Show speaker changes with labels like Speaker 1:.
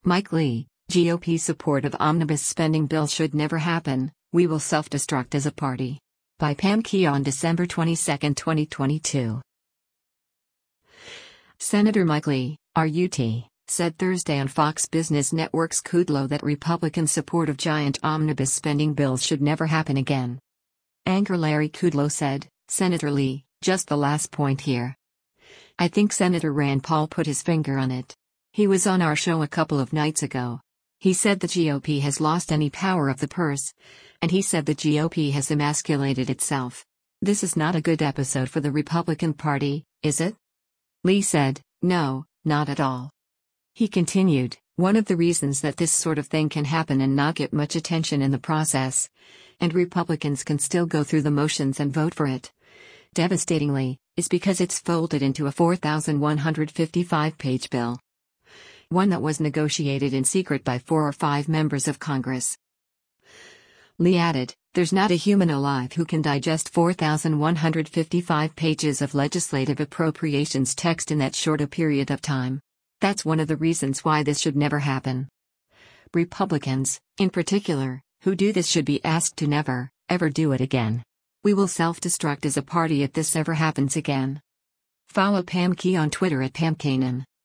Speaker 1: Mike Lee, GOP support of omnibus spending bill should never happen, we will self-destruct as a party. By Pam Key on December 22, 2022. Senator Mike Lee, RUT, said Thursday on Fox Business Network's Kudlow that Republican support of giant omnibus spending bills should never happen again. Anchor Larry Kudlow said, Senator Lee, just the last point here. I think Senator Rand Paul put his finger on it. He was on our show a couple of nights ago. He said the GOP has lost any power of the purse, and he said the GOP has emasculated itself. This is not a good episode for the Republican Party, is it? Lee said, no, not at all. He continued, one of the reasons that this sort of thing can happen and not get much attention in the process, and Republicans can still go through the motions and vote for it, devastatingly, is because it's folded into a 4,155-page bill. One that was negotiated in secret by 4 or 5 members of Congress. Lee added, there's not a human alive who can digest 4,155 pages of legislative appropriations text in that short a period of time. That's one of the reasons why this should never happen. Republicans, in particular, who do this should be asked to never, ever do it again. We will self-destruct as a party if this ever happens again. Follow Pam Key on Twitter at Pam Kanan.